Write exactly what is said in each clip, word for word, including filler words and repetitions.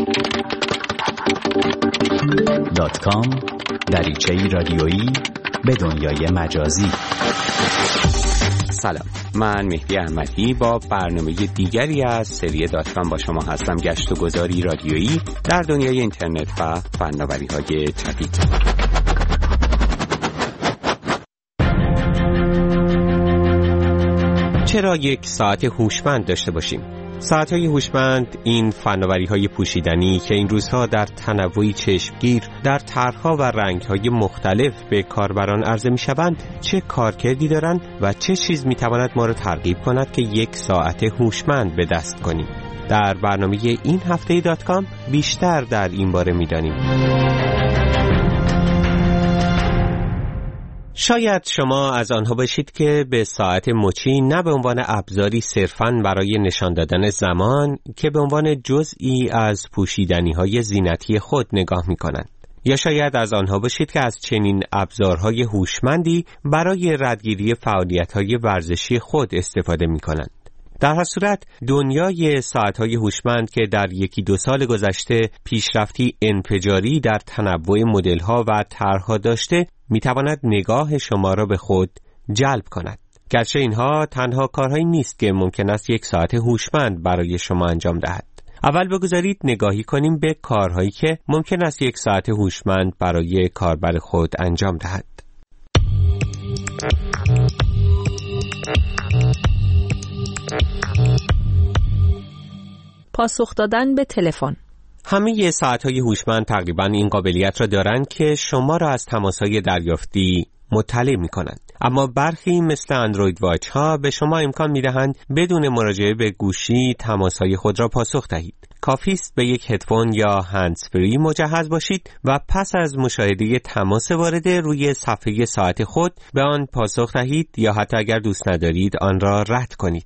دات کام دریچه‌ای رادیویی به دنیای مجازی. سلام، من مهدی احمدی با برنامه دیگری از سری دات کام با شما هستم. گشت و گذاری رادیویی در دنیای اینترنت و فناوری‌های جدید. چرا یک ساعت هوشمند داشته باشیم؟ ساعت‌های هوشمند این فناوری‌های پوشیدنی که این روزها در تنوعی چشمگیر در طرح‌ها و رنگ‌های مختلف به کاربران عرضه می‌شوند، چه کارکردی دارند و چه چیز می‌تواند ما را ترغیب کند که یک ساعت هوشمند به دست کنیم؟ در برنامه این هفته دات کام بیشتر در این باره می‌دانیم. شاید شما از آنها باشید که به ساعت مچی نه به عنوان ابزاری صرفاً برای نشان دادن زمان که به عنوان جزئی از پوشیدنی‌های زینتی خود نگاه می‌کنند. یا شاید از آنها باشید که از چنین ابزارهای هوشمندی برای ردگیری فعالیت‌های ورزشی خود استفاده می‌کنند. در هر صورت دنیای ساعت‌های هوشمند که در یکی دو سال گذشته پیشرفتی انفجاری در تنوع مدل‌ها و طرح‌ها داشته، می‌تواند نگاه شما را به خود جلب کند. گرچه اینها تنها کارهایی نیست که ممکن است یک ساعت هوشمند برای شما انجام دهد. اول بگذارید نگاهی کنیم به کارهایی که ممکن است یک ساعت هوشمند برای کاربر خود انجام دهد. پاسخ دادن به تلفن. همه ساعت‌های هوشمند تقریباً این قابلیت را دارند که شما را از تماس‌های دریافتی مطلع می‌کنند. اما برخی مثل اندروید واچ ها به شما امکان می‌دهند بدون مراجعه به گوشی تماس‌های خود را پاسخ دهید. کافی است به یک هدفون یا هندزفری مجهز باشید و پس از مشاهده تماس وارده روی صفحه ساعت خود به آن پاسخ دهید یا حتی اگر دوست ندارید آن را رد کنید.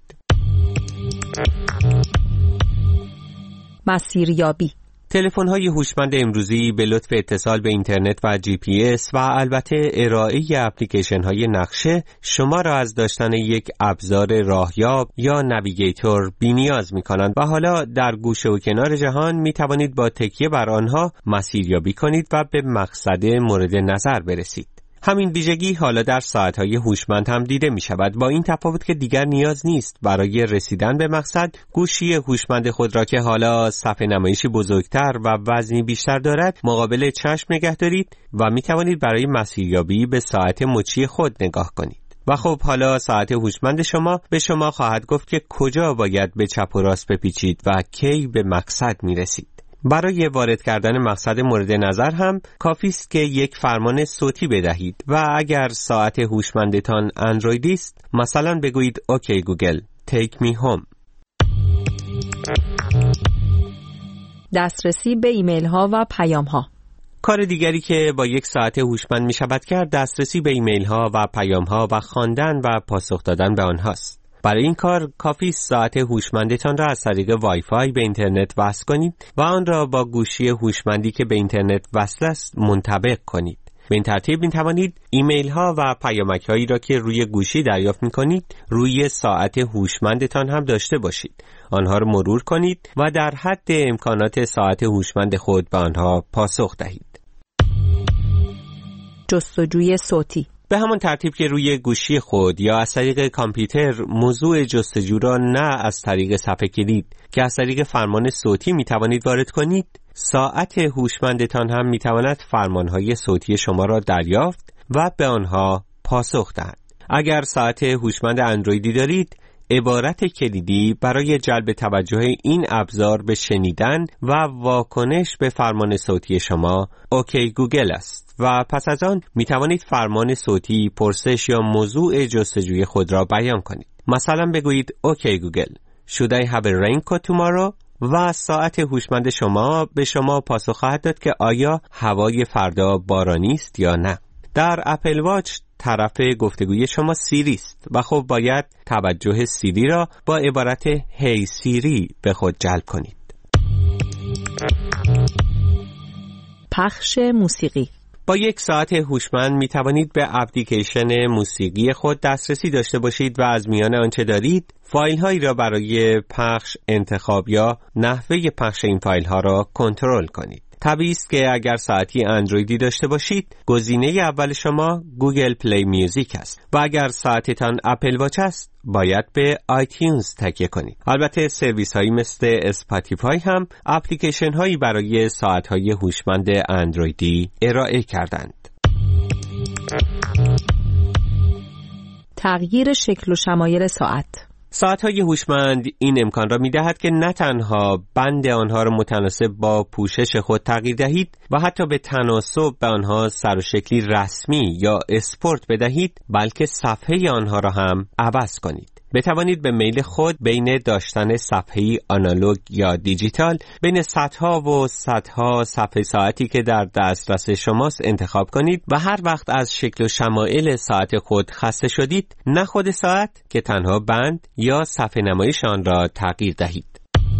مسیریابی. تلفن‌های هوشمند امروزی به لطف اتصال به اینترنت و جی پی اس و البته ارائه اپلیکیشن‌های نقشه شما را از داشتن یک ابزار راهیاب یا نویگیتور بی‌نیاز می‌کنند و حالا در گوشه و کنار جهان می‌توانید با تکیه بر آنها مسیریابی کنید و به مقصد مورد نظر برسید. همین ویژگی حالا در ساعت‌های هوشمند هم دیده می‌شود، با این تفاوت که دیگر نیاز نیست برای رسیدن به مقصد گوشی هوشمند خود را که حالا صفحه نمایشی بزرگتر و وزنی بیشتر دارد مقابل چشم نگه دارید و می‌توانید برای مسیریابی به ساعت مچی خود نگاه کنید. و خب حالا ساعت هوشمند شما به شما خواهد گفت که کجا باید به چپ و راست بپیچید و کی به مقصد می‌رسید. برای وارد کردن مقصد مورد نظر هم کافی است که یک فرمان صوتی بدهید و اگر ساعت هوشمندتان اندرویدی است مثلا بگویید اوکی گوگل take me home. دسترسی به ایمیل ها و پیام ها. کار دیگری که با یک ساعت هوشمند می شود کرد دسترسی به ایمیل ها و پیام ها و خواندن و پاسخ دادن به آنهاست. برای این کار کافی ساعت هوشمندتان را از طریق وای فای به اینترنت وصل کنید و آن را با گوشی هوشمندی که به اینترنت وصل است منطبق کنید. به این ترتیب می توانید ایمیل ها و پیامک هایی را که روی گوشی دریافت می کنید روی ساعت هوشمندتان هم داشته باشید. آنها را مرور کنید و در حد امکانات ساعت هوشمند خود به آنها پاسخ دهید. جستجوی صوتی. به همان ترتیب که روی گوشی خود یا از طریق کامپیوتر موضوع جستجو را نه از طریق صفحه کلید که از طریق فرمان صوتی می توانید وارد کنید، ساعت هوشمندتان هم می تواند فرمانهای صوتی شما را دریافت و به آنها پاسخ دهد. اگر ساعت هوشمند اندرویدی دارید، عبارت کلیدی برای جلب توجه این ابزار به شنیدن و واکنش به فرمان صوتی شما اوکی گوگل است و پس از آن می توانید فرمان صوتی، پرسش یا موضوع جستجوی خود را بیان کنید. مثلا بگویید اوکی گوگل should I have a raincoat tomorrow و ساعت هوشمند شما به شما پاسخ خواهد داد که آیا هوای فردا بارانی است یا نه. در اپل واچ طرف گفتگوی شما سیری است و خب باید توجه سیری را با عبارت هی سیری به خود جلب کنید. پخش موسیقی. با یک ساعت هوشمند می توانید به اپلیکیشن موسیقی خود دسترسی داشته باشید و از میان آنچه دارید فایل هایی را برای پخش انتخاب یا نحوه پخش این فایل ها را کنترل کنید. طبیعی است که اگر ساعتی اندرویدی داشته باشید، گزینه اول شما گوگل پلی میوزیک است و اگر ساعتتان اپل واچ است، باید به آیتیونز تکیه کنید. البته سرویس هایی مثل اسپاتیفای هم اپلیکیشن هایی برای ساعت های هوشمند اندرویدی ارائه کردند. تغییر شکل و شمایل ساعت. ساعت‌های هوشمند این امکان را می‌دهد که نه تنها بند آنها را متناسب با پوشش خود تغییر دهید و حتی به تناسب به آنها سر و شکلی رسمی یا اسپورت بدهید، بلکه صفحه آنها را هم عوض کنید. بتوانید به میل خود بین داشتن صفحه‌ای آنالوگ یا دیجیتال، بین صدها و صدها صفحه ساعتی که در دسترس شماست انتخاب کنید و هر وقت از شکل و شمایل ساعت خود خسته شدید، نه خود ساعت که تنها بند یا صفحه نمایش آن را تغییر دهید.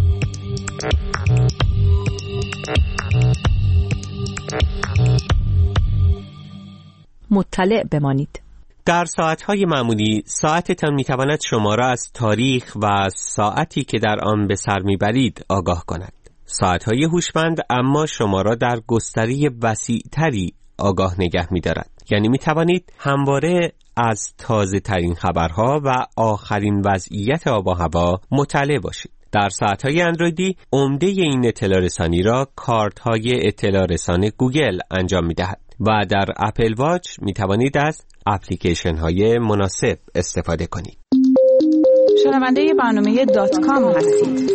مطلع بمانید. در ساعت‌های معمولی ساعتتان می‌تواند شما را از تاریخ و ساعتی که در آن به سر می‌برید آگاه کند. ساعت‌های هوشمند اما شما را در گستره وسیع‌تری آگاه نگه می‌دارد. یعنی می‌توانید همواره از تازه‌ترین خبرها و آخرین وضعیت آب و هوا مطلع باشید. در ساعت‌های اندرویدی عمده این اطلاع رسانی را کارت‌های اطلاع رسان گوگل انجام می‌دهد و در اپل واچ می‌توانید از اپلیکیشن های مناسب استفاده کنید. شنونده برنامه دات کام هستید.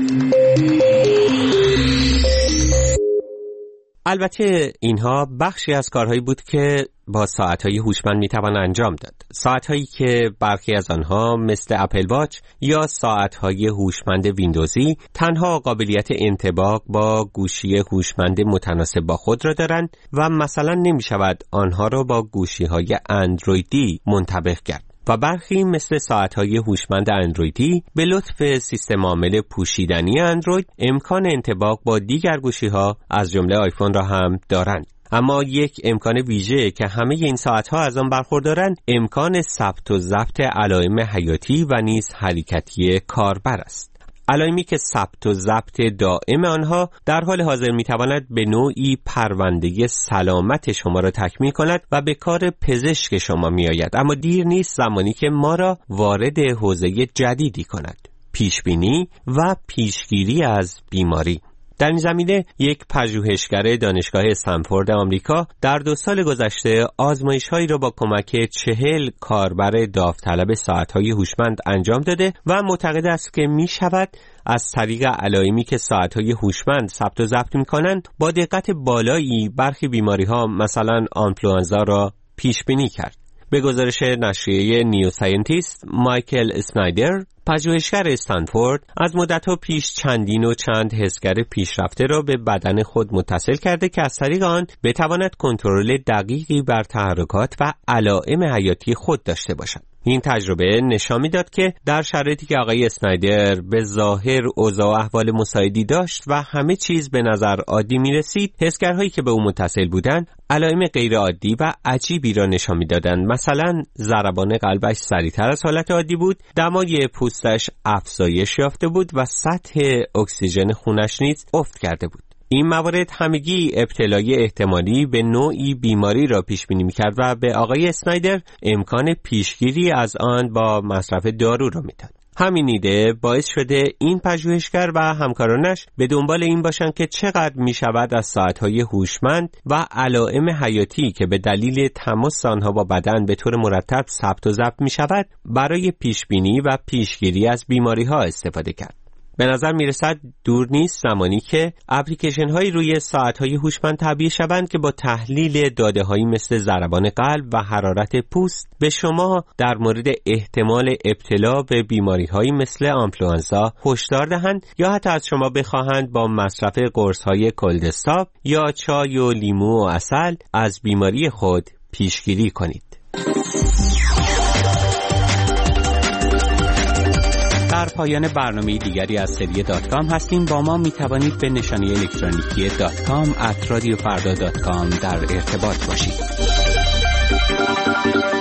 البته اینها بخشی از کارهایی بود که با ساعت‌های هوشمند میتوان انجام داد. ساعت‌هایی که برخی از آنها مثل اپل واچ یا ساعت‌های هوشمند ویندوزی تنها قابلیت انطباق با گوشی هوشمند متناسب با خود را دارند و مثلا نمی‌شود آنها را با گوشی‌های اندرویدی منطبق کرد. و برخی مثل ساعت‌های هوشمند اندرویدی به لطف سیستم عامل پوشیدنی اندروید امکان انطباق با دیگر گوشی‌ها از جمله آیفون را هم دارند. اما یک امکان ویژه که همه این ساعت‌ها از آن برخوردارند، امکان ثبت و ضبط علائم حیاتی و نیز حرکتی کاربر است. علائمی که ثبت و ضبط دائم آنها در حال حاضر میتواند به نوعی پرونده سلامت شما را تکمیل کند و به کار پزشک شما میآید، اما دیر نیست زمانی که ما را وارد حوزه جدیدی کند: پیشبینی و پیشگیری از بیماری. در این زمینه یک پژوهشگر دانشگاه استنفورد آمریکا در دو سال گذشته آزمایش‌هایی را با کمک چهل کاربر داوطلب ساعت‌های هوشمند انجام داده و معتقد است که می‌شود از طریق علائمی که ساعت‌های هوشمند ثبت و ضبط می‌کنند با دقت بالایی برخی بیماری‌ها مثلا آنفلوانزا را پیش بینی کرد. به گزارش نشریه نیو ساینتیست، مایکل اسنایدر، پژوهشگر استنفورد، از مدت‌ها پیش چندین و چند حسگر پیشرفته را به بدن خود متصل کرده که از طریق آن بتواند کنترل دقیقی بر تحرکات و علائم حیاتی خود داشته باشد. این تجربه نشان می‌داد که در شرایطی که آقای اسنایدر به ظاهر اوضاع و احوال مساعدی داشت و همه چیز به نظر عادی می‌رسید، حسگرهایی که به او متصل بودند علائم غیر عادی و عجیبی را نشان می‌دادند. مثلا ضربان قلبش سریعتر از حالت عادی بود، دمای پوستش افزایش یافته بود و سطح اکسیژن خونش نیز افت کرده بود. این موارد همگی ابتلای احتمالی به نوعی بیماری را پیش بینی می‌کرد و به آقای اسنایدر امکان پیشگیری از آن با مصرف دارو را می‌داد. همین ایده باعث شده این پژوهشگر و همکارانش به دنبال این باشند که چقدر می‌شود از ساعت‌های هوشمند و علائم حیاتی که به دلیل تماس آنها با بدن به طور مرتب ثبت و ضبط می‌شود برای پیشبینی و پیشگیری از بیماری‌ها استفاده کرد. به نظر میرسد دور نیست زمانی که اپلیکیشن هایی روی ساعت های هوشمند تعبیه شوند که با تحلیل داده هایی مثل ضربان قلب و حرارت پوست به شما در مورد احتمال ابتلا به بیماری هایی مثل آنفلوانزا هشدار دهند یا حتی از شما بخواهند با مصرف قرص های کلدستاپ یا چای و لیمو و عسل از بیماری خود پیشگیری کنید. در در پایان برنامه دیگری از سری دات کام هستیم. با ما می توانید به نشانی الکترونیکی دات کام ات رادیو فردا دات کام در ارتباط باشید.